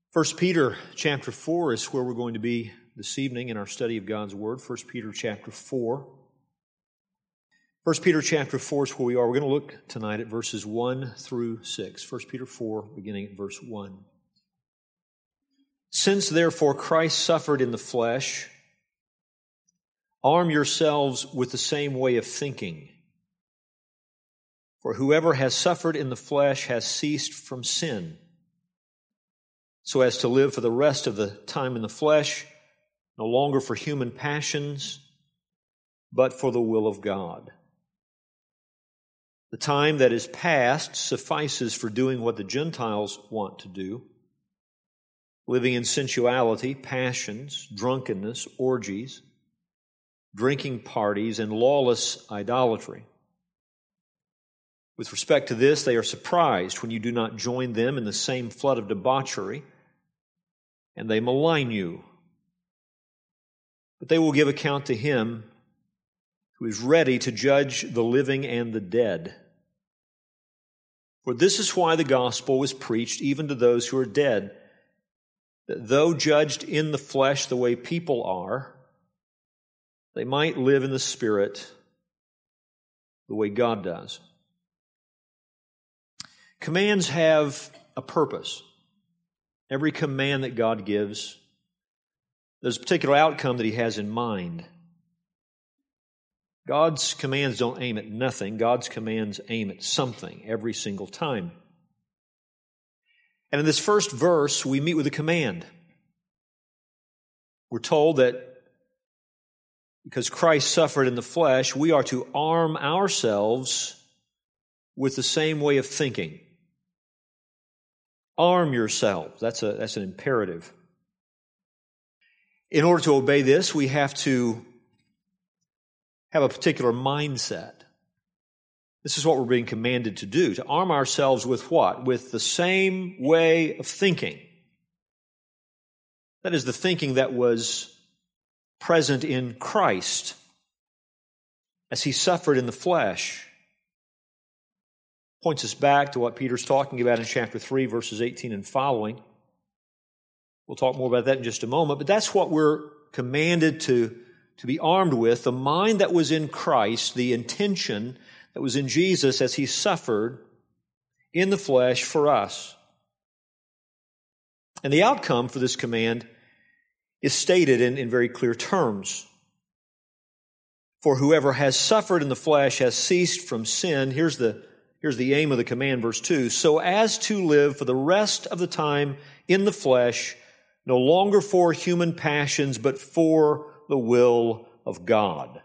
1 Peter chapter 4 is where we're going to be this evening in our study of God's Word. 1 Peter chapter 4. 1 Peter chapter 4 is where we are. We're going to look tonight at verses 1 through 6. 1 Peter 4, beginning at verse 1. Since therefore Christ suffered in the flesh, arm yourselves with the same way of thinking. For whoever has suffered in the flesh has ceased from sin, so as to live for the rest of the time in the flesh, no longer for human passions, but for the will of God. The time that is past suffices for doing what the Gentiles want to do, living in sensuality, passions, drunkenness, orgies, drinking parties, and lawless idolatry. With respect to this, they are surprised when you do not join them in the same flood of debauchery, and they malign you. But they will give account to Him who is ready to judge the living and the dead. For this is why the gospel was preached even to those who are dead, that though judged in the flesh the way people are, they might live in the Spirit the way God does. Commands have a purpose. Every command that God gives, there's a particular outcome that He has in mind. God's commands don't aim at nothing. God's commands aim at something every single time. And in this first verse, we meet with a command. We're told that because Christ suffered in the flesh, we are to arm ourselves with the same way of thinking. Arm yourselves. That's an imperative. In order to obey this, we have to have a particular mindset. This is what we're being commanded to do, to arm ourselves with what? With the same way of thinking. That is the thinking that was present in Christ as He suffered in the flesh. Points us back to what Peter's talking about in chapter 3, verses 18 and following. We'll talk more about that in just a moment, but that's what we're commanded to be armed with, the mind that was in Christ, the intention that was in Jesus as He suffered in the flesh for us. And the outcome for this command is stated in very clear terms. For whoever has suffered in the flesh has ceased from sin. Here's the aim of the command, verse 2. So as to live for the rest of the time in the flesh, no longer for human passions, but for the will of God.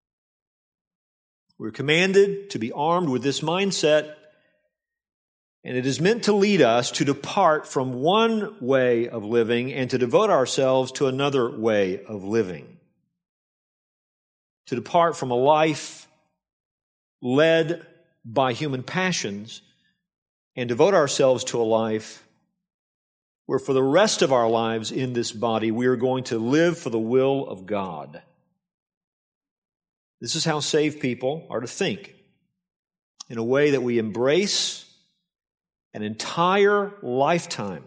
We're commanded to be armed with this mindset, and it is meant to lead us to depart from one way of living and to devote ourselves to another way of living. To depart from a life led by human passions and devote ourselves to a life where for the rest of our lives in this body we are going to live for the will of God. This is how saved people are to think, in a way that we embrace an entire lifetime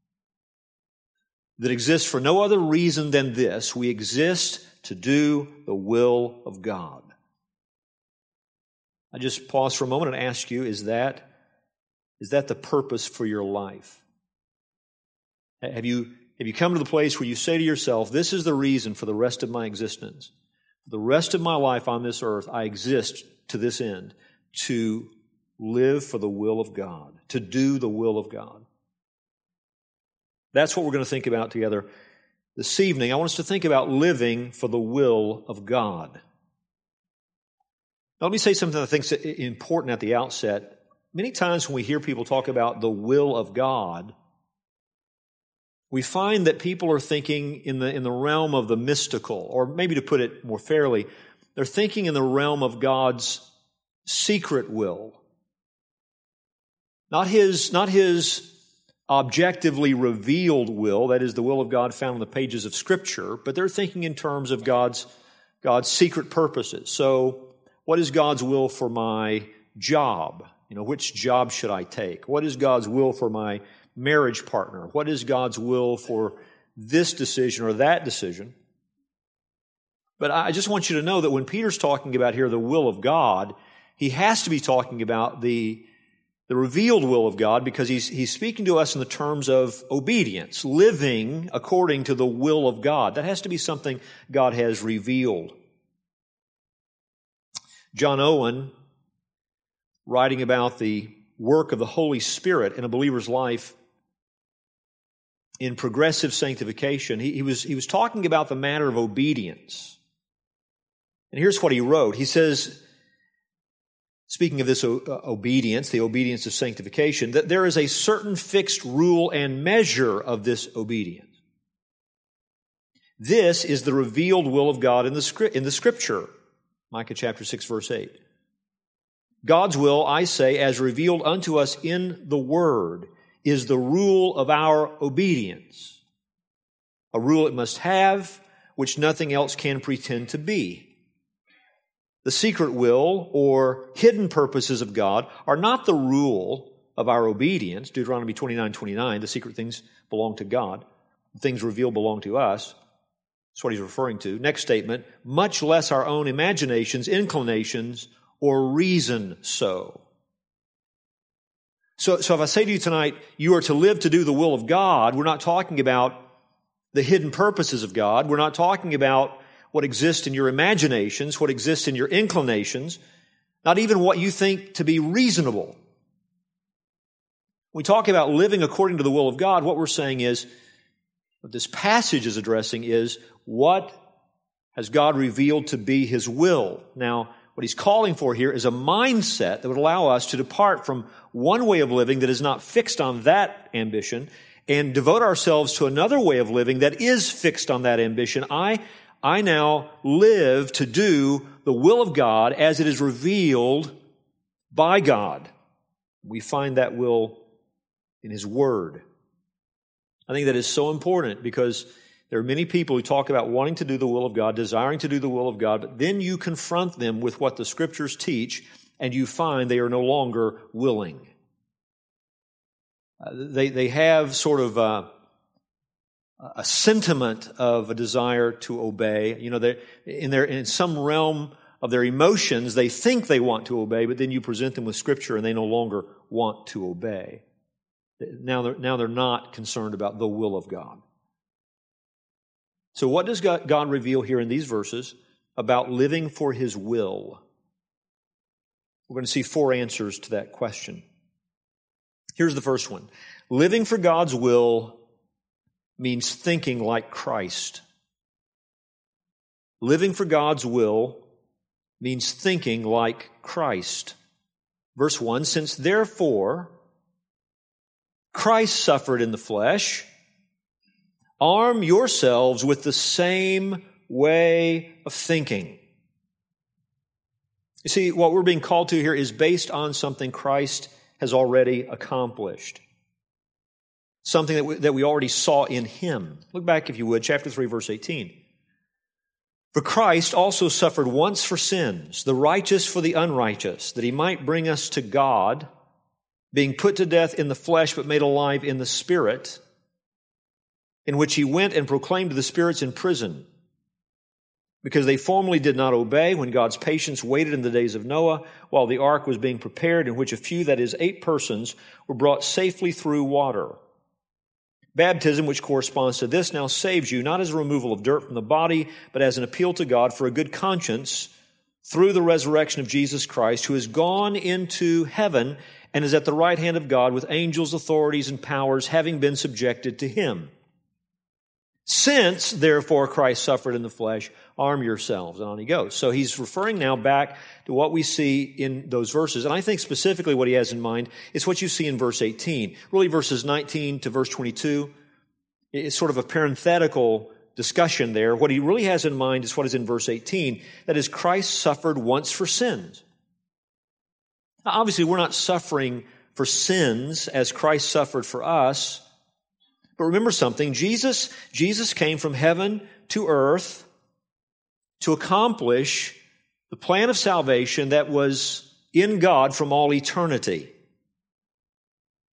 that exists for no other reason than this. We exist to do the will of God. I just pause for a moment and ask you, is that the purpose for your life? Have you come to the place where you say to yourself, this is the reason for the rest of my existence? For the rest of my life on this earth, I exist to this end, to live for the will of God, to do the will of God. That's what we're going to think about together this evening. I want us to think about living for the will of God. Now, let me say something that I think is important at the outset. Many times when we hear people talk about the will of God, we find that people are thinking in the realm of the mystical, or maybe to put it more fairly, they're thinking in the realm of God's secret will. Not His objectively revealed will, that is the will of God found in the pages of Scripture, but they're thinking in terms of God's secret purposes. So, what is God's will for my job? Which job should I take? What is God's will for my marriage partner? What is God's will for this decision or that decision? But I just want you to know that when Peter's talking about here the will of God, he has to be talking about the revealed will of God, because he's speaking to us in the terms of obedience, living according to the will of God. That has to be something God has revealed. John Owen, writing about the work of the Holy Spirit in a believer's life in progressive sanctification, he was talking about the matter of obedience. And here's what he wrote. He says, speaking of this obedience, the obedience of sanctification, that there is a certain fixed rule and measure of this obedience. This is the revealed will of God in the Scripture. Micah chapter 6, verse 8. God's will, I say, as revealed unto us in the Word, is the rule of our obedience. A rule it must have, which nothing else can pretend to be. The secret will or hidden purposes of God are not the rule of our obedience. Deuteronomy 29:29, the secret things belong to God. The things revealed belong to us. That's what he's referring to. Next statement, much less our own imaginations, inclinations, or reason so. So if I say to you tonight, you are to live to do the will of God, we're not talking about the hidden purposes of God. We're not talking about what exists in your imaginations, what exists in your inclinations, not even what you think to be reasonable. When we talk about living according to the will of God, what we're saying is, what this passage is addressing is, what has God revealed to be His will? Now, what he's calling for here is a mindset that would allow us to depart from one way of living that is not fixed on that ambition and devote ourselves to another way of living that is fixed on that ambition. I now live to do the will of God as it is revealed by God. We find that will in His Word. I think that is so important because there are many people who talk about wanting to do the will of God, desiring to do the will of God, but then you confront them with what the Scriptures teach, and you find they are no longer willing. They have sort of a sentiment of a desire to obey. You know, in some realm of their emotions, they think they want to obey, but then you present them with Scripture, and they no longer want to obey. Now they're not concerned about the will of God. So what does God reveal here in these verses about living for His will? We're going to see 4 answers to that question. Here's the first one. Living for God's will means thinking like Christ. Living for God's will means thinking like Christ. Verse 1, since therefore Christ suffered in the flesh, arm yourselves with the same way of thinking. You see, what we're being called to here is based on something Christ has already accomplished. Something that we already saw in Him. Look back, if you would, chapter 3, verse 18. For Christ also suffered once for sins, the righteous for the unrighteous, that He might bring us to God, being put to death in the flesh but made alive in the Spirit, in which He went and proclaimed to the spirits in prison, because they formerly did not obey when God's patience waited in the days of Noah while the ark was being prepared, in which a few, that is 8 persons, were brought safely through water. Baptism, which corresponds to this, now saves you, not as a removal of dirt from the body, but as an appeal to God for a good conscience through the resurrection of Jesus Christ, who has gone into heaven and is at the right hand of God with angels, authorities, and powers, having been subjected to Him. Since, therefore, Christ suffered in the flesh, arm yourselves. And on he goes. So he's referring now back to what we see in those verses. And I think specifically what he has in mind is what you see in verse 18. Really, verses 19 to verse 22. It's sort of a parenthetical discussion there. What he really has in mind is what is in verse 18. That is, Christ suffered once for sins. Now, obviously, we're not suffering for sins as Christ suffered for us. But remember something, Jesus came from heaven to earth to accomplish the plan of salvation that was in God from all eternity.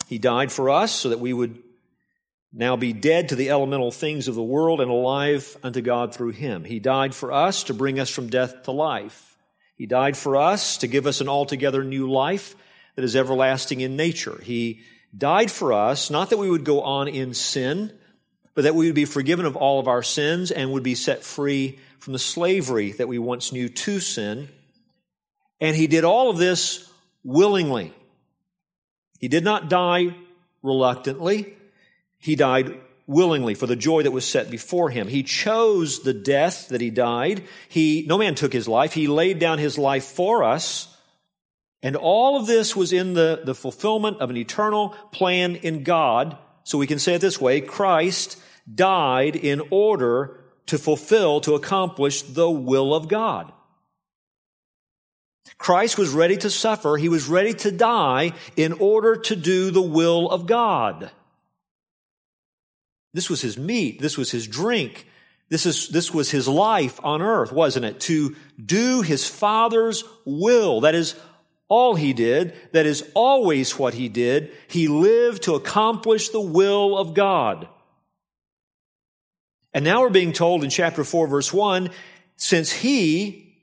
He died for us so that we would now be dead to the elemental things of the world and alive unto God through Him. He died for us to bring us from death to life. He died for us to give us an altogether new life that is everlasting in nature. He died for us, not that we would go on in sin, but that we would be forgiven of all of our sins and would be set free from the slavery that we once knew to sin. And He did all of this willingly. He did not die reluctantly. He died willingly for the joy that was set before Him. He chose the death that He died. No man took His life. He laid down His life for us. And all of this was in the fulfillment of an eternal plan in God. So we can say it this way: Christ died in order to fulfill, to accomplish the will of God. Christ was ready to suffer. He was ready to die in order to do the will of God. This was His meat. This was His drink. This was His life on earth, wasn't it? To do His Father's will. That is all He did. That is always what He did. He lived to accomplish the will of God. And now we're being told in chapter 4, verse 1, since He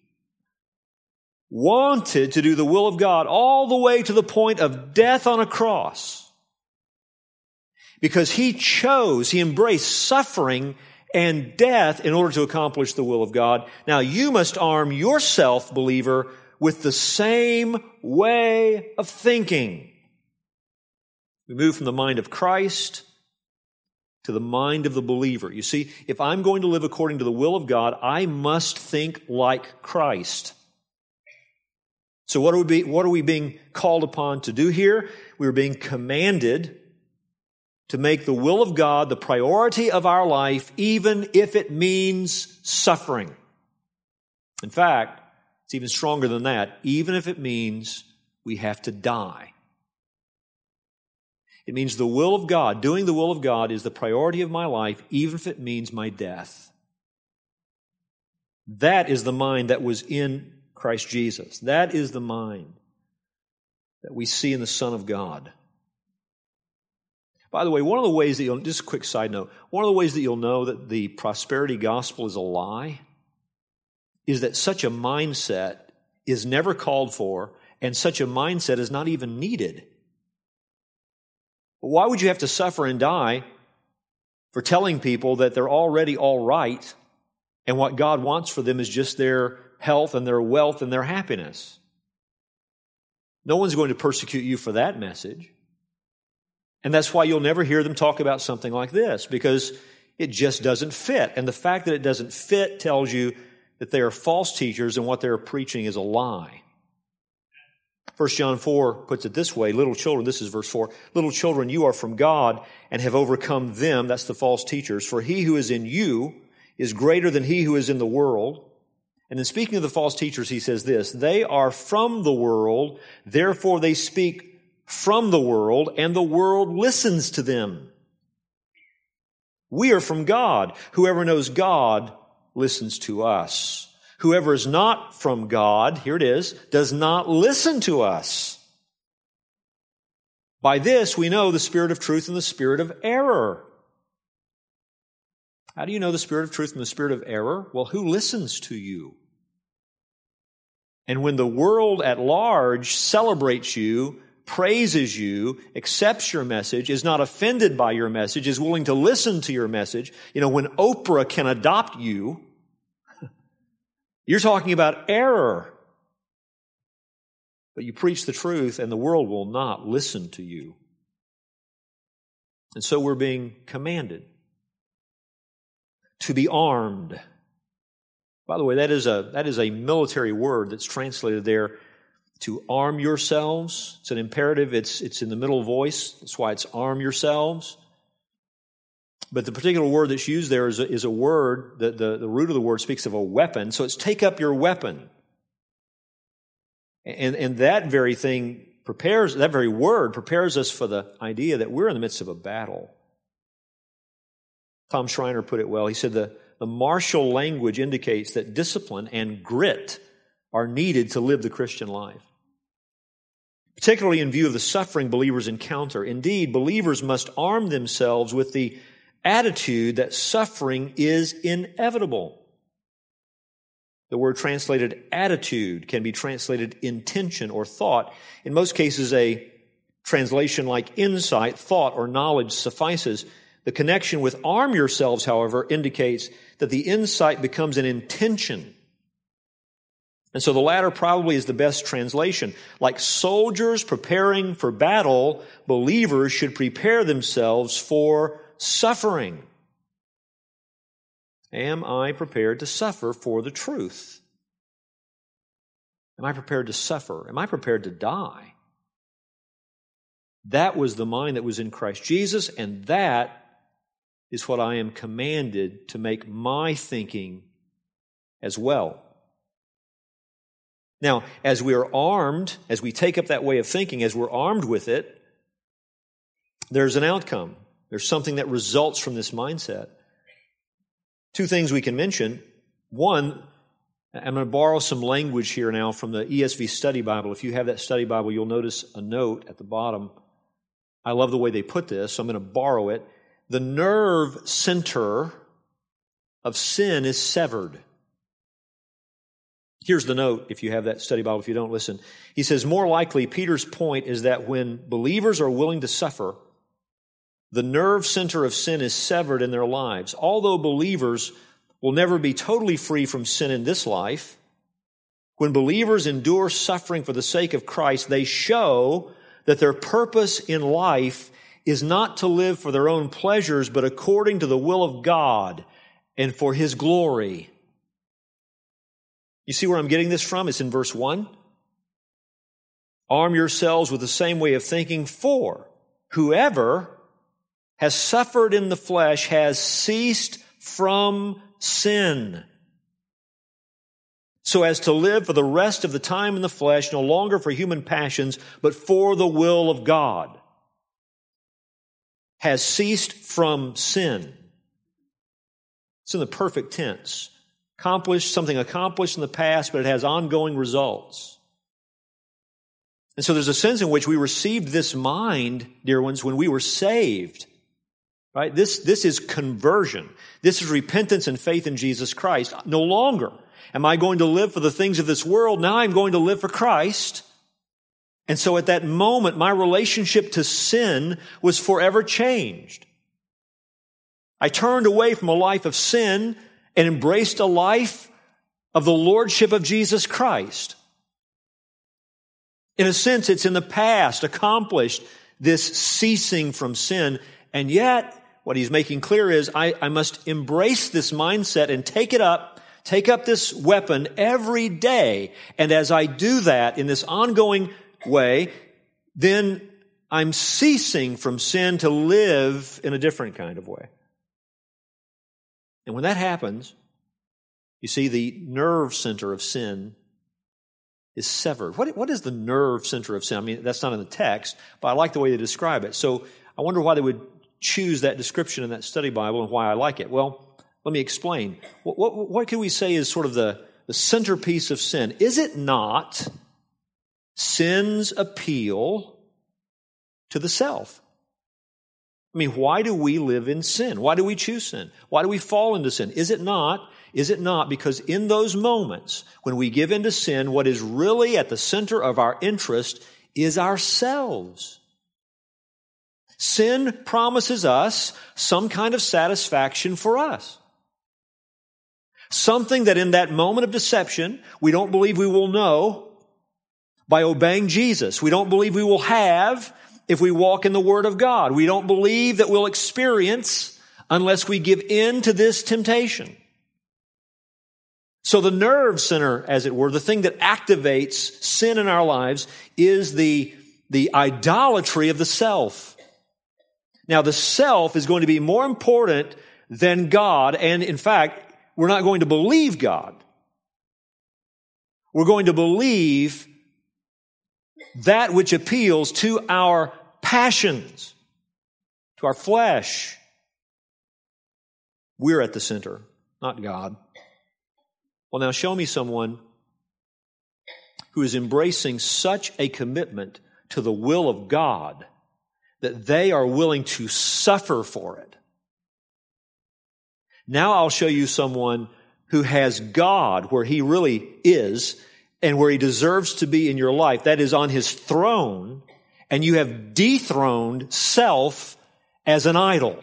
wanted to do the will of God all the way to the point of death on a cross, because He chose, He embraced suffering and death in order to accomplish the will of God. Now you must arm yourself, believer, with the same way of thinking. We move from the mind of Christ to the mind of the believer. You see, if I'm going to live according to the will of God, I must think like Christ. So what are we being called upon to do here? We're being commanded to make the will of God the priority of our life, even if it means suffering. In fact, it's even stronger than that, even if it means we have to die. It means the will of God, doing the will of God is the priority of my life, even if it means my death. That is the mind that was in Christ Jesus. That is the mind that we see in the Son of God. By the way, one of the ways that just a quick side note, one of the ways that you'll know that the prosperity gospel is a lie is that such a mindset is never called for, and such a mindset is not even needed. Why would you have to suffer and die for telling people that they're already all right and what God wants for them is just their health and their wealth and their happiness? No one's going to persecute you for that message. And that's why you'll never hear them talk about something like this, because it just doesn't fit. And the fact that it doesn't fit tells you that they are false teachers and what they're preaching is a lie. 1 John 4 puts it this way, little children, this is verse 4, little children, you are from God and have overcome them, that's the false teachers, for he who is in you is greater than he who is in the world. And then speaking of the false teachers, he says this, they are from the world, therefore they speak from the world, and the world listens to them. We are from God. Whoever knows God listens to us. Whoever is not from God, here it is, does not listen to us. By this we know the spirit of truth and the spirit of error. How do you know the spirit of truth and the spirit of error? Well, who listens to you? And when the world at large celebrates you, praises you, accepts your message, is not offended by your message, is willing to listen to your message, when Oprah can adopt you, you're talking about error. But you preach the truth and the world will not listen to you. And so we're being commanded to be armed. By the way, that is a military word that's translated there, to arm yourselves. It's an imperative. It's in the middle voice. That's why it's arm yourselves. But the particular word that's used there is a word, the root of the word speaks of a weapon. So it's take up your weapon. And that very thing that very word prepares us for the idea that we're in the midst of a battle. Tom Schreiner put it well. He said the martial language indicates that discipline and grit are needed to live the Christian life. particularly in view of the suffering believers encounter. Indeed, believers must arm themselves with the attitude that suffering is inevitable. The word translated attitude can be translated intention or thought. In most cases, a translation like insight, thought, or knowledge suffices. The connection with arm yourselves, however, indicates that the insight becomes an intention. And so the latter probably is the best translation. Like soldiers preparing for battle, believers should prepare themselves for suffering. Am I prepared to suffer for the truth? Am I prepared to suffer? Am I prepared to die? That was the mind that was in Christ Jesus, and that is what I am commanded to make my thinking as well. Now, as we are armed, as we take up that way of thinking, as we're armed with it, there's an outcome. There's something that results from this mindset. Two things we can mention. One, I'm going to borrow some language here now from the ESV Study Bible. If you have that Study Bible, you'll notice a note at the bottom. I love the way they put this, so I'm going to borrow it. The nerve center of sin is severed. Here's the note, if you have that Study Bible, if you don't, listen. He says, more likely, Peter's point is that when believers are willing to suffer, the nerve center of sin is severed in their lives. Although believers will never be totally free from sin in this life, when believers endure suffering for the sake of Christ, they show that their purpose in life is not to live for their own pleasures, but according to the will of God and for His glory. You see where I'm getting this from? It's in verse 1. Arm yourselves with the same way of thinking, for whoever has suffered in the flesh has ceased from sin, so as to live for the rest of the time in the flesh, no longer for human passions, but for the will of God. Has ceased from sin. It's in the perfect tense. Something accomplished in the past, but it has ongoing results. And so there's a sense in which we received this mind, dear ones, when we were saved. Right? This is conversion. This is repentance and faith in Jesus Christ. No longer am I going to live for the things of this world. Now I'm going to live for Christ. And so at that moment, my relationship to sin was forever changed. I turned away from a life of sin and embraced a life of the lordship of Jesus Christ. In a sense, it's in the past, accomplished, this ceasing from sin. And yet, what he's making clear is I must embrace this mindset and take up this weapon every day. And as I do that in this ongoing way, then I'm ceasing from sin to live in a different kind of way. And when that happens, you see the nerve center of sin is severed. What is the nerve center of sin? I mean, that's not in the text, but I like the way they describe it. So I wonder why they would choose that description in that study Bible and why I like it. Well, let me explain. What can we say is sort of the centerpiece of sin? Is it not sin's appeal to the self? I mean, why do we live in sin? Why do we choose sin? Why do we fall into sin? Is it not because in those moments when we give into sin, what is really at the center of our interest is ourselves? Sin promises us some kind of satisfaction for us. Something that in that moment of deception, we don't believe we will know by obeying Jesus. We don't believe we will have if we walk in the Word of God. We don't believe that we'll experience unless we give in to this temptation. So the nerve center, as it were, the thing that activates sin in our lives is the idolatry of the self. Now, the self is going to be more important than God, and in fact, we're not going to believe God. We're going to believe that which appeals to our passions, to our flesh. We're at the center, not God. Well, now show me someone who is embracing such a commitment to the will of God, that they are willing to suffer for it. Now I'll show you someone who has God where He really is and where He deserves to be in your life. That is on His throne, and you have dethroned self as an idol.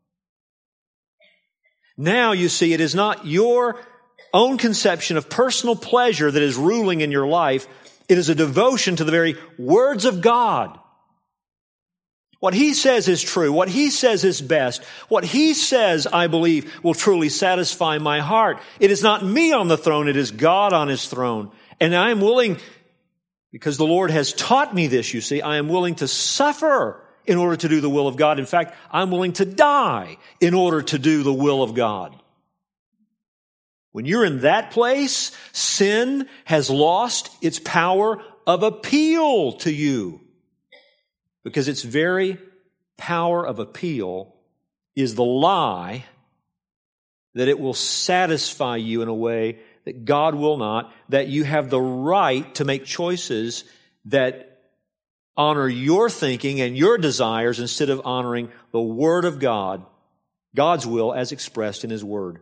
Now you see, it is not your own conception of personal pleasure that is ruling in your life. It is a devotion to the very words of God. What He says is true. What He says is best. What He says, I believe, will truly satisfy my heart. It is not me on the throne. It is God on His throne. And I am willing, because the Lord has taught me this, you see, I am willing to suffer in order to do the will of God. In fact, I'm willing to die in order to do the will of God. When you're in that place, sin has lost its power of appeal to you. Because its very power of appeal is the lie that it will satisfy you in a way that God will not, that you have the right to make choices that honor your thinking and your desires instead of honoring the Word of God, God's will as expressed in His Word.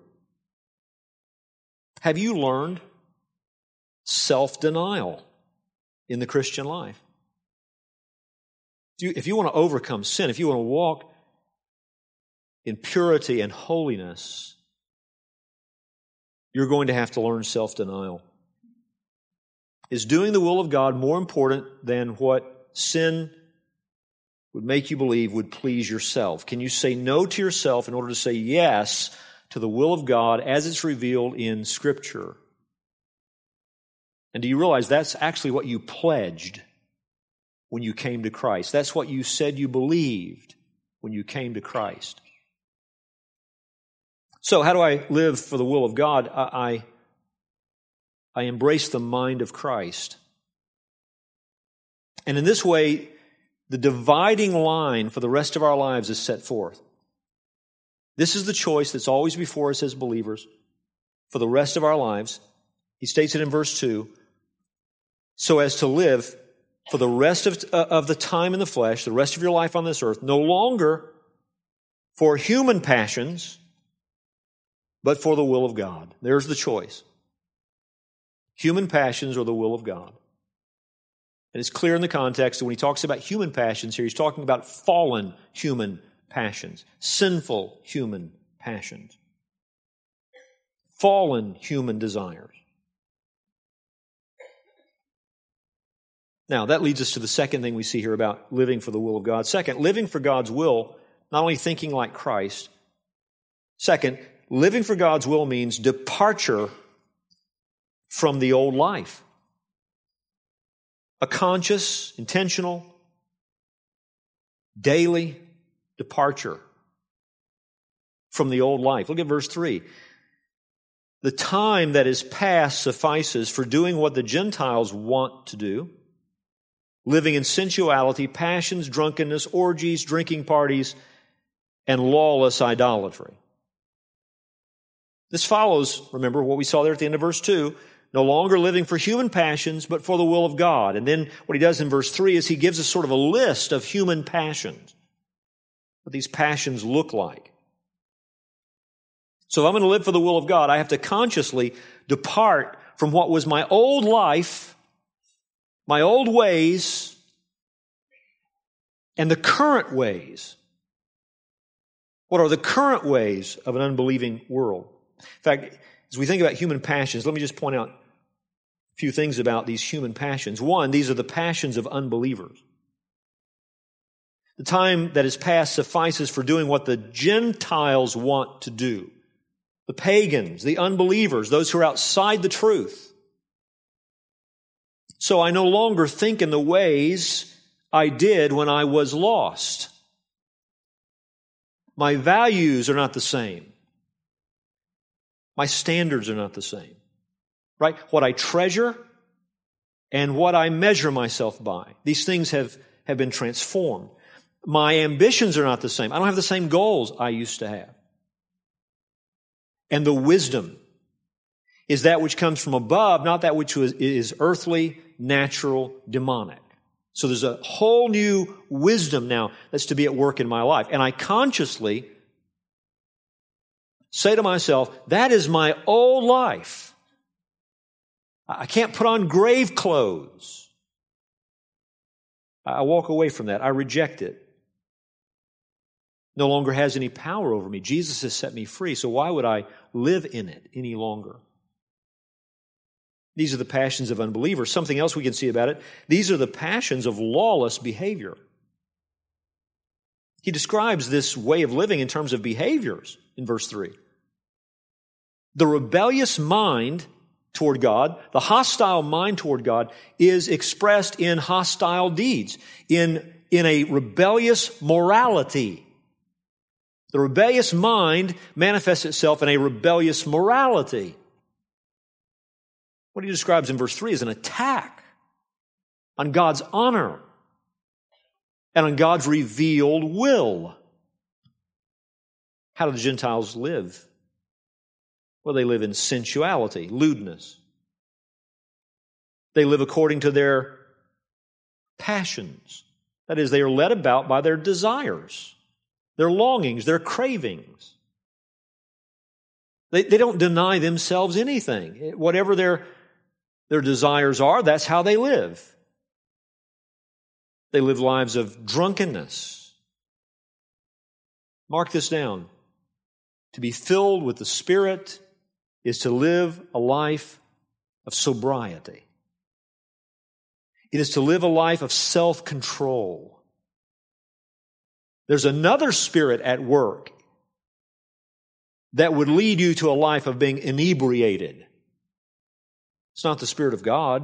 Have you learned self-denial in the Christian life? If you want to overcome sin, if you want to walk in purity and holiness, you're going to have to learn self-denial. Is doing the will of God more important than what sin would make you believe would please yourself? Can you say no to yourself in order to say yes to the will of God as it's revealed in Scripture? And do you realize that's actually what you pledged when you came to Christ? That's what you said you believed when you came to Christ. So how do I live for the will of God? I embrace the mind of Christ. And in this way, the dividing line for the rest of our lives is set forth. This is the choice that's always before us as believers for the rest of our lives. He states it in verse 2, so as to live for the rest of the time in the flesh, the rest of your life on this earth, no longer for human passions, but for the will of God. There's the choice. Human passions or the will of God. And it's clear in the context that when he talks about human passions here, he's talking about fallen human passions, sinful human passions, fallen human desires. Now, that leads us to the second thing we see here about living for the will of God. Second, living for God's will, not only thinking like Christ. Second, living for God's will means departure from the old life. A conscious, intentional, daily departure from the old life. Look at verse 3. The time that is past suffices for doing what the Gentiles want to do, living in sensuality, passions, drunkenness, orgies, drinking parties, and lawless idolatry. This follows, remember, what we saw there at the end of verse 2, no longer living for human passions, but for the will of God. And then what he does in verse 3 is he gives us sort of a list of human passions, what these passions look like. So if I'm going to live for the will of God, I have to consciously depart from what was my old life, my old ways, and the current ways. What are the current ways of an unbelieving world? In fact, as we think about human passions, let me just point out a few things about these human passions. One, these are the passions of unbelievers. The time that is past suffices for doing what the Gentiles want to do. The pagans, the unbelievers, those who are outside the truth. So I no longer think in the ways I did when I was lost. My values are not the same. My standards are not the same. Right? What I treasure and what I measure myself by. These things have been transformed. My ambitions are not the same. I don't have the same goals I used to have. And the wisdom is that which comes from above, not that which is earthly, natural, demonic. So there's a whole new wisdom now that's to be at work in my life. And I consciously say to myself, that is my old life. I can't put on grave clothes. I walk away from that. I reject it. No longer has any power over me. Jesus has set me free, so why would I live in it any longer? These are the passions of unbelievers. Something else we can see about it, these are the passions of lawless behavior. He describes this way of living in terms of behaviors in verse 3. The rebellious mind toward God, the hostile mind toward God, is expressed in hostile deeds, in a rebellious morality. The rebellious mind manifests itself in a rebellious morality. What he describes in verse 3 is an attack on God's honor and on God's revealed will. How do the Gentiles live? Well, they live in sensuality, lewdness. They live according to their passions. That is, they are led about by their desires, their longings, their cravings. They don't deny themselves anything. Whatever their desires are, that's how they live. They live lives of drunkenness. Mark this down. To be filled with the Spirit is to live a life of sobriety. It is to live a life of self-control. There's another spirit at work that would lead you to a life of being inebriated. It's not the Spirit of God.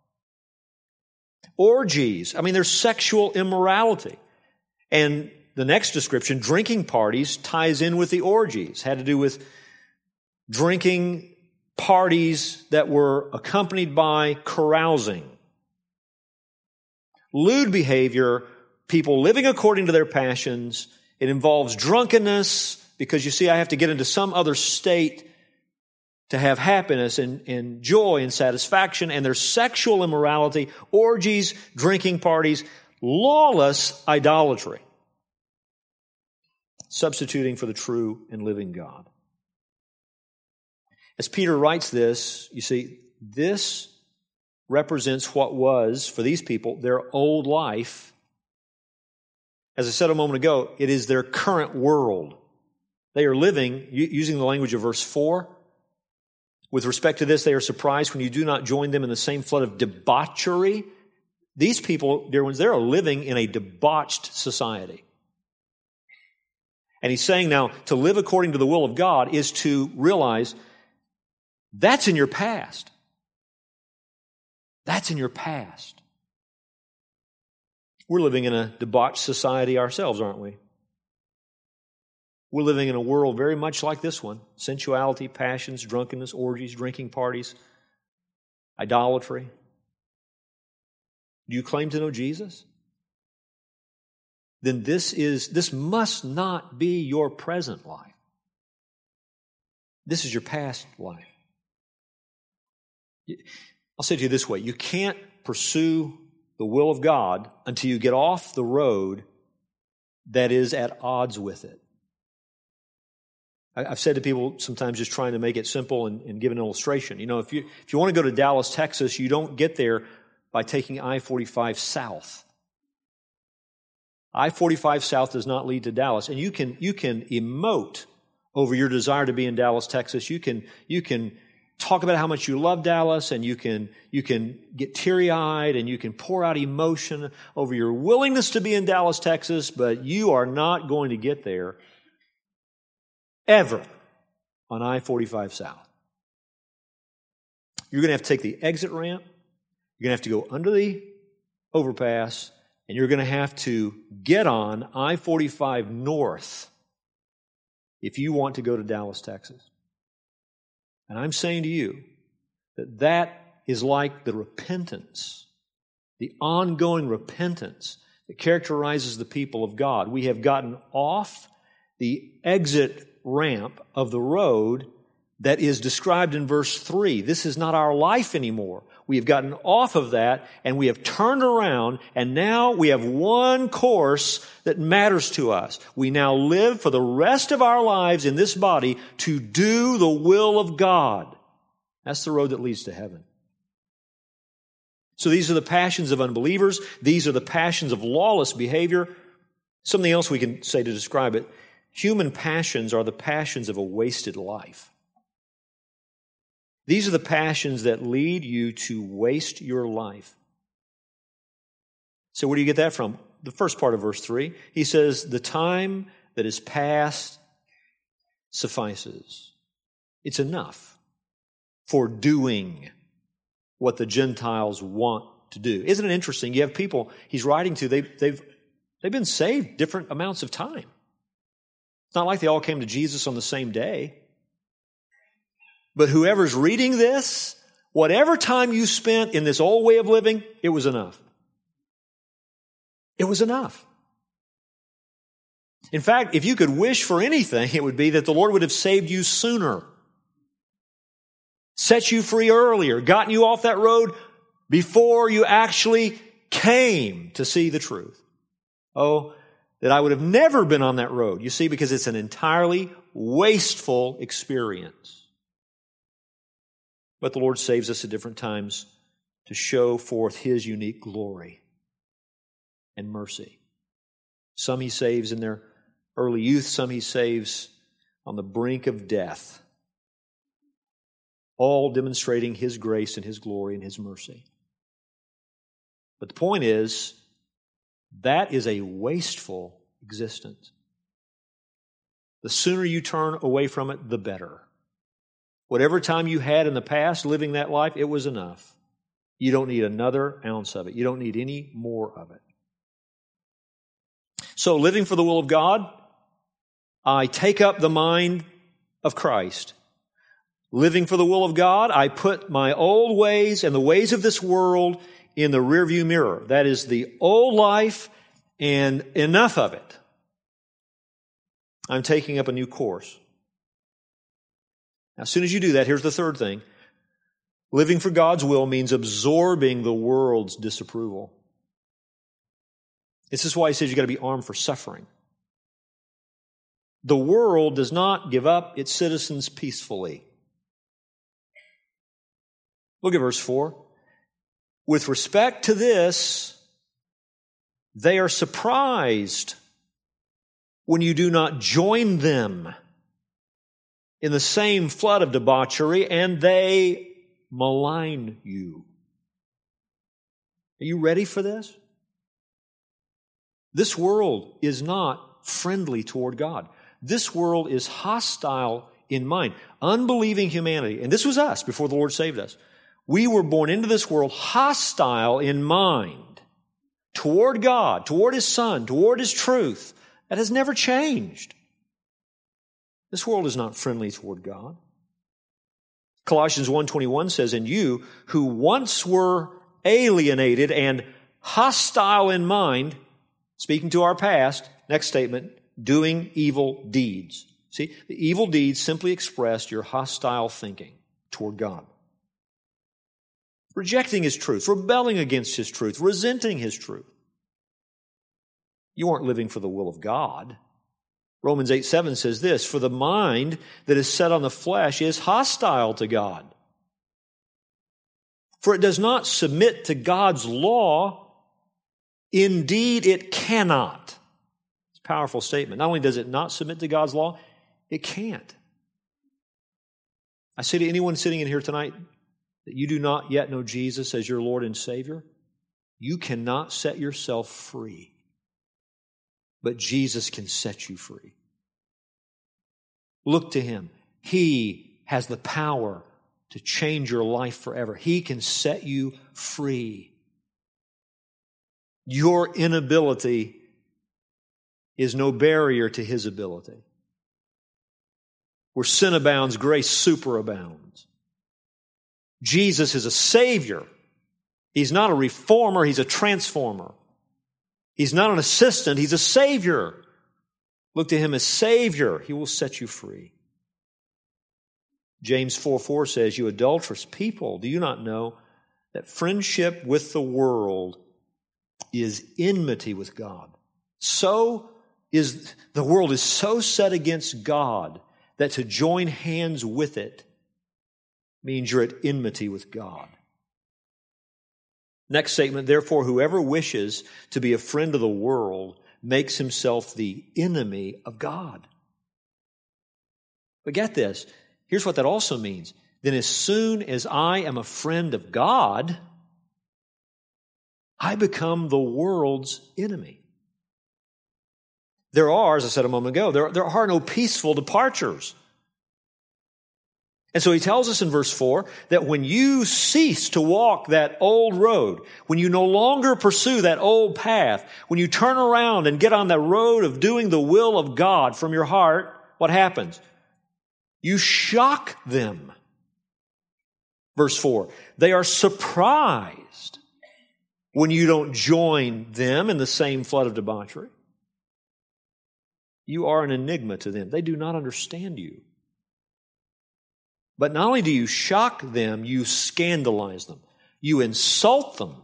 Orgies. There's sexual immorality. And the next description, drinking parties, ties in with the orgies. Had to do with drinking parties that were accompanied by carousing. Lewd behavior, people living according to their passions. It involves drunkenness, because you see, I have to get into some other state to have happiness and joy and satisfaction. And there's sexual immorality, orgies, drinking parties, lawless idolatry, substituting for the true and living God. As Peter writes this, you see, this represents what was, for these people, their old life. As I said a moment ago, it is their current world. They are living, using the language of verse 4, with respect to this, they are surprised when you do not join them in the same flood of debauchery. These people, dear ones, they are living in a debauched society. And he's saying now, to live according to the will of God is to realize that's in your past. That's in your past. We're living in a debauched society ourselves, aren't we? We're living in a world very much like this one. Sensuality, passions, drunkenness, orgies, drinking parties, idolatry. Do you claim to know Jesus? Then this must not be your present life. This is your past life. I'll say to you this way, you can't pursue the will of God until you get off the road that is at odds with it. I've said to people sometimes, just trying to make it simple and give an illustration. If you want to go to Dallas, Texas, you don't get there by taking I-45 south. I-45 south does not lead to Dallas. And you can emote over your desire to be in Dallas, Texas. You can talk about how much you love Dallas, and you can get teary-eyed, and you can pour out emotion over your willingness to be in Dallas, Texas, but you are not going to get there ever on I-45 south. You're going to have to take the exit ramp. You're going to have to go under the overpass, and you're going to have to get on I-45 north if you want to go to Dallas, Texas. And I'm saying to you that is like the repentance, the ongoing repentance that characterizes the people of God. We have gotten off the exit ramp of the road that is described in verse 3. This is not our life anymore. We have gotten off of that and we have turned around, and now we have one course that matters to us. We now live for the rest of our lives in this body to do the will of God. That's the road that leads to heaven. So these are the passions of unbelievers. These are the passions of lawless behavior. Something else we can say to describe it. Human passions are the passions of a wasted life. These are the passions that lead you to waste your life. So where do you get that from? The first part of verse 3. He says, the time that is past suffices. It's enough for doing what the Gentiles want to do. Isn't it interesting? You have people he's writing to, they've been saved different amounts of time. It's not like they all came to Jesus on the same day. But whoever's reading this, whatever time you spent in this old way of living, it was enough. It was enough. In fact, if you could wish for anything, it would be that the Lord would have saved you sooner, set you free earlier, gotten you off that road before you actually came to see the truth. Oh, that I would have never been on that road. You see, because it's an entirely wasteful experience. But the Lord saves us at different times to show forth His unique glory and mercy. Some He saves in their early youth, some He saves on the brink of death, all demonstrating His grace and His glory and His mercy. But the point is, that is a wasteful existence. The sooner you turn away from it, the better. Whatever time you had in the past living that life, it was enough. You don't need another ounce of it. You don't need any more of it. So, living for the will of God, I take up the mind of Christ. Living for the will of God, I put my old ways and the ways of this world in the rearview mirror. That is the old life and enough of it. I'm taking up a new course. Now, as soon as you do that, here's the third thing. Living for God's will means absorbing the world's disapproval. This is why he says you've got to be armed for suffering. The world does not give up its citizens peacefully. Look at verse 4. With respect to this, they are surprised when you do not join them in the same flood of debauchery, and they malign you. Are you ready for this? This world is not friendly toward God. This world is hostile in mind. Unbelieving humanity, and this was us before the Lord saved us. We were born into this world hostile in mind toward God, toward His Son, toward His truth. That has never changed. This world is not friendly toward God. Colossians 1:21 says, and you who once were alienated and hostile in mind, speaking to our past, next statement, doing evil deeds. See, the evil deeds simply expressed your hostile thinking toward God. Rejecting His truth, rebelling against His truth, resenting His truth. You aren't living for the will of God. Romans 8:7 says this, for the mind that is set on the flesh is hostile to God. For it does not submit to God's law. Indeed, it cannot. It's a powerful statement. Not only does it not submit to God's law, it can't. I say to anyone sitting in here tonight that you do not yet know Jesus as your Lord and Savior, you cannot set yourself free. But Jesus can set you free. Look to Him. He has the power to change your life forever. He can set you free. Your inability is no barrier to His ability. Where sin abounds, grace superabounds. Jesus is a Savior. He's not a reformer, He's a transformer. He's not an assistant, He's a Savior. Look to Him as Savior. He will set you free. James 4:4 says, "You adulterous people, do you not know that friendship with the world is enmity with God?" The world is so set against God that to join hands with it means you're at enmity with God. Next statement, "Therefore, whoever wishes to be a friend of the world makes himself the enemy of God." But get this, here's what that also means. Then as soon as I am a friend of God, I become the world's enemy. There are, as I said a moment ago, there are no peaceful departures. And so he tells us in verse 4 that when you cease to walk that old road, when you no longer pursue that old path, when you turn around and get on the road of doing the will of God from your heart, what happens? You shock them. Verse 4, they are surprised when you don't join them in the same flood of debauchery. You are an enigma to them. They do not understand you. But not only do you shock them, you scandalize them. You insult them.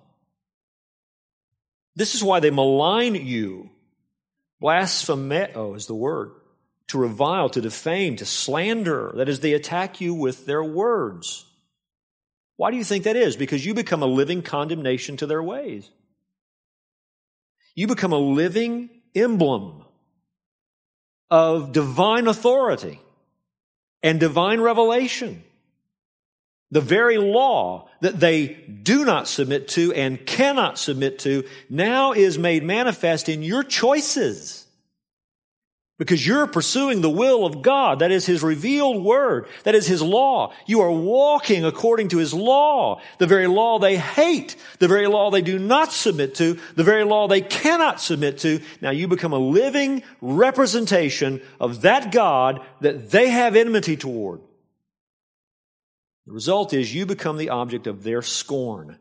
This is why they malign you. Blasphemeo is the word. To revile, to defame, to slander. That is, they attack you with their words. Why do you think that is? Because you become a living condemnation to their ways. You become a living emblem of divine authority and divine revelation. The very law that they do not submit to and cannot submit to now is made manifest in your choices. Because you're pursuing the will of God. That is His revealed word. That is His law. You are walking according to His law. The very law they hate. The very law they do not submit to. The very law they cannot submit to. Now you become a living representation of that God that they have enmity toward. The result is you become the object of their scorn.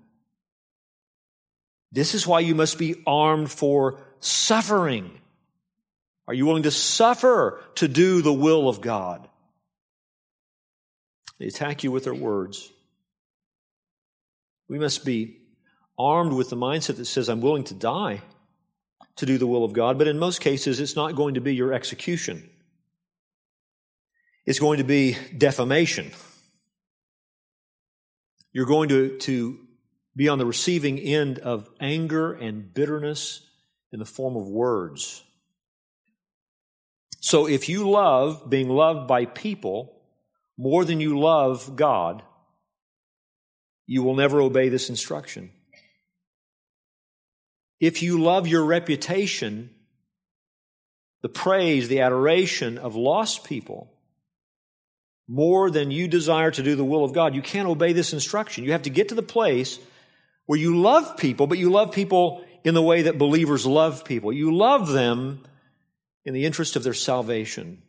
This is why you must be armed for suffering. Are you willing to suffer to do the will of God? They attack you with their words. We must be armed with the mindset that says, I'm willing to die to do the will of God, but in most cases, it's not going to be your execution. It's going to be defamation. You're going to be on the receiving end of anger and bitterness in the form of words. So if you love being loved by people more than you love God, you will never obey this instruction. If you love your reputation, the praise, the adoration of lost people, more than you desire to do the will of God, you can't obey this instruction. You have to get to the place where you love people, but you love people in the way that believers love people. You love them in the interest of their salvation.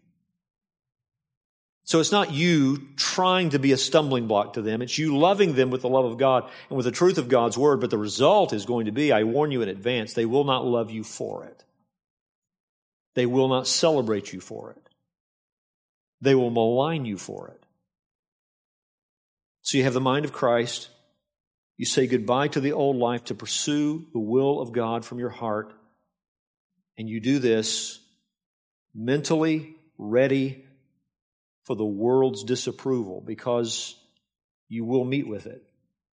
So it's not you trying to be a stumbling block to them. It's you loving them with the love of God and with the truth of God's word. But the result is going to be, I warn you in advance, they will not love you for it. They will not celebrate you for it. They will malign you for it. So you have the mind of Christ. You say goodbye to the old life to pursue the will of God from your heart. And you do this mentally ready for the world's disapproval because you will meet with it.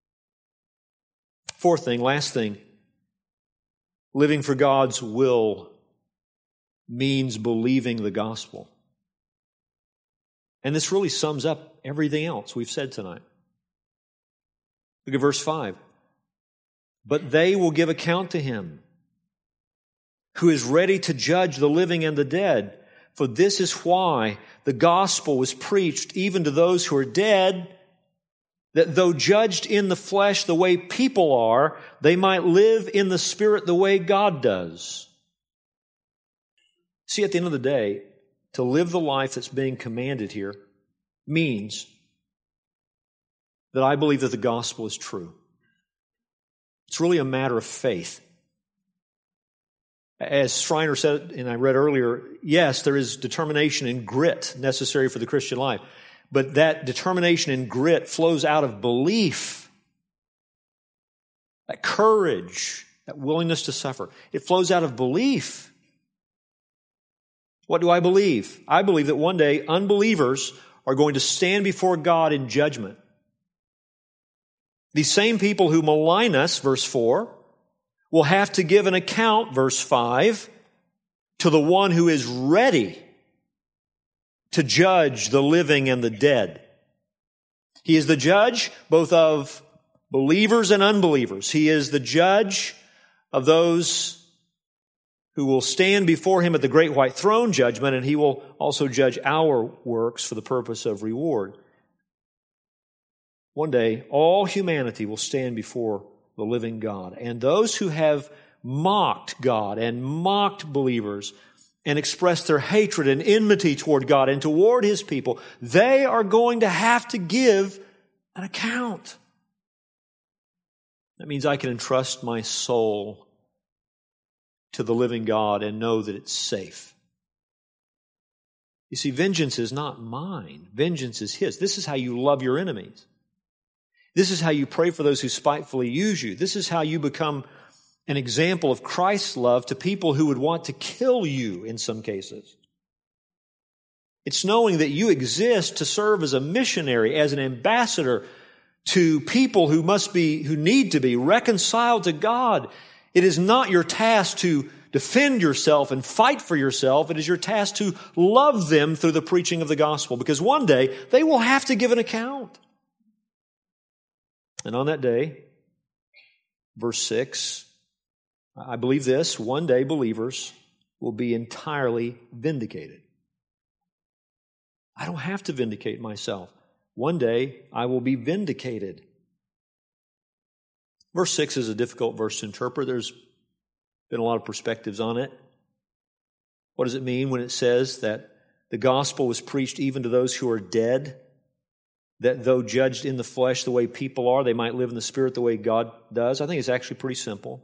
Fourth thing, last thing, living for God's will means believing the gospel. And this really sums up everything else we've said tonight. Look at verse 5. But they will give account to Him who is ready to judge the living and the dead. For this is why the gospel was preached even to those who are dead, that though judged in the flesh the way people are, they might live in the spirit the way God does. See, at the end of the day, to live the life that's being commanded here means that I believe that the gospel is true. It's really a matter of faith. As Schreiner said, and I read earlier, yes, there is determination and grit necessary for the Christian life. But that determination and grit flows out of belief, that courage, that willingness to suffer. It flows out of belief. What do I believe? I believe that one day unbelievers are going to stand before God in judgment. These same people who malign us, verse 4, will have to give an account, verse 5, to the one who is ready to judge the living and the dead. He is the judge both of believers and unbelievers. He is the judge of those who will stand before Him at the great white throne judgment, and He will also judge our works for the purpose of reward. One day, all humanity will stand before the living God, and those who have mocked God and mocked believers and expressed their hatred and enmity toward God and toward His people, they are going to have to give an account. That means I can entrust my soul to the living God and know that it's safe. You see, vengeance is not mine. Vengeance is His. This is how you love your enemies. This is how you pray for those who spitefully use you. This is how you become an example of Christ's love to people who would want to kill you in some cases. It's knowing that you exist to serve as a missionary, as an ambassador to people who need to be reconciled to God. It is not your task to defend yourself and fight for yourself. It is your task to love them through the preaching of the gospel, because one day they will have to give an account. And on that day, verse 6, I believe this, one day believers will be entirely vindicated. I don't have to vindicate myself. One day I will be vindicated. Verse 6 is a difficult verse to interpret. There's been a lot of perspectives on it. What does it mean when it says that the gospel was preached even to those who are dead? That though judged in the flesh the way people are, they might live in the Spirit the way God does? I think it's actually pretty simple.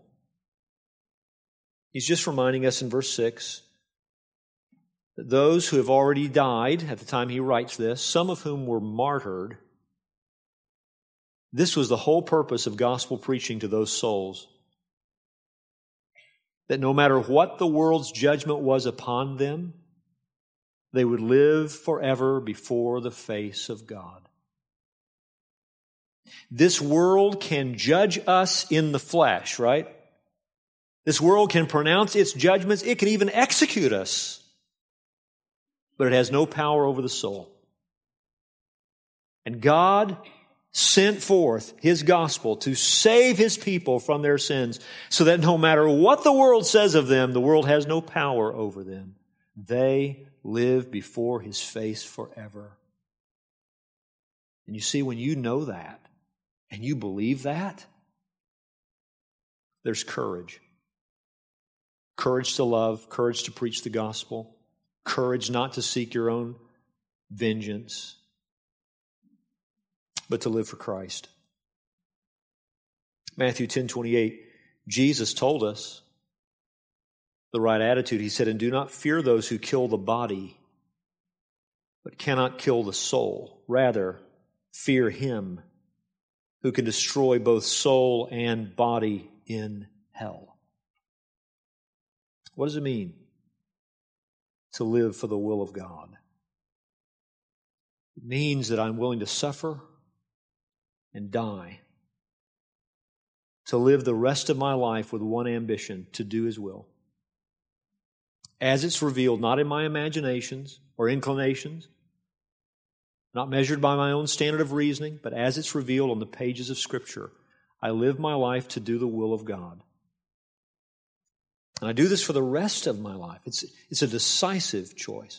He's just reminding us in verse 6 that those who have already died at the time he writes this, some of whom were martyred, this was the whole purpose of gospel preaching to those souls. That no matter what the world's judgment was upon them, they would live forever before the face of God. This world can judge us in the flesh, right? This world can pronounce its judgments. It can even execute us. But it has no power over the soul. And God sent forth His gospel to save His people from their sins, so that no matter what the world says of them, the world has no power over them. They live before His face forever. And you see, when you know that, and you believe that, there's courage. Courage to love, courage to preach the gospel, courage not to seek your own vengeance, but to live for Christ. Matthew 10:28, Jesus told us the right attitude. He said, "And do not fear those who kill the body, but cannot kill the soul. Rather, fear Him who can destroy both soul and body in hell." What does it mean to live for the will of God? It means that I'm willing to suffer and die, to live the rest of my life with one ambition, to do His will. As it's revealed, not in my imaginations or inclinations, not measured by my own standard of reasoning, but as it's revealed on the pages of Scripture, I live my life to do the will of God. And I do this for the rest of my life. It's a decisive choice,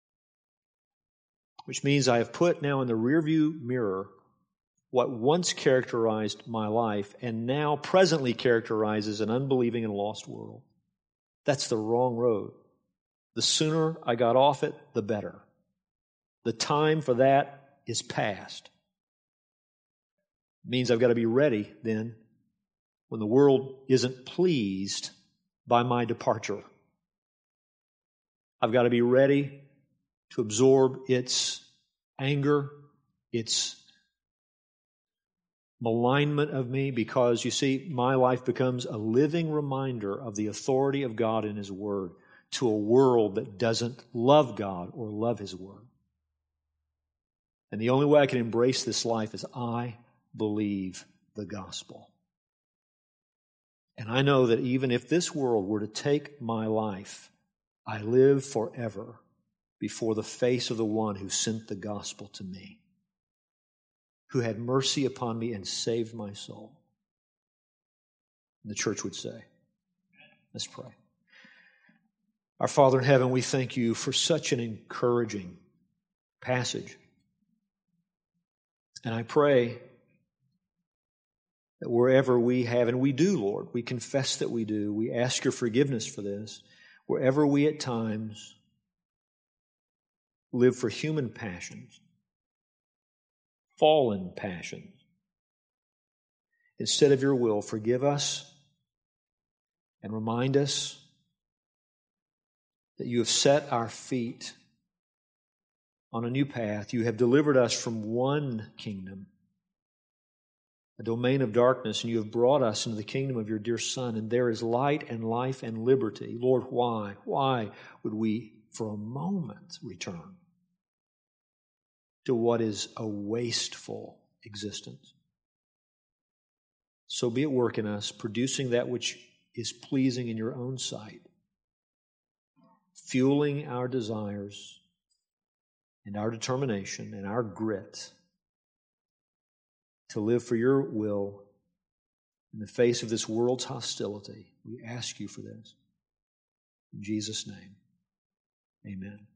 which means I have put now in the rearview mirror what once characterized my life and now presently characterizes an unbelieving and lost world. That's the wrong road. The sooner I got off it, the better. The time for that is past. It means I've got to be ready then when the world isn't pleased by my departure. I've got to be ready to absorb its anger, its malignment of me, because, you see, my life becomes a living reminder of the authority of God and His Word to a world that doesn't love God or love His Word. And the only way I can embrace this life is I believe the gospel. And I know that even if this world were to take my life, I live forever before the face of the one who sent the gospel to me, who had mercy upon me and saved my soul. And the church would say, let's pray. Our Father in heaven, we thank You for such an encouraging passage. And I pray that wherever we have, and we do, Lord, we confess that we do, we ask Your forgiveness for this, wherever we at times live for human passions, fallen passions, instead of Your will, forgive us and remind us that You have set our feet on a new path. You have delivered us from one kingdom, a domain of darkness, and You have brought us into the kingdom of Your dear Son, and there is light and life and liberty. Lord, why? Why would we for a moment return to what is a wasteful existence? So be at work in us, producing that which is pleasing in Your own sight, fueling our desires and our determination and our grit to live for Your will in the face of this world's hostility. We ask You for this. In Jesus' name, amen.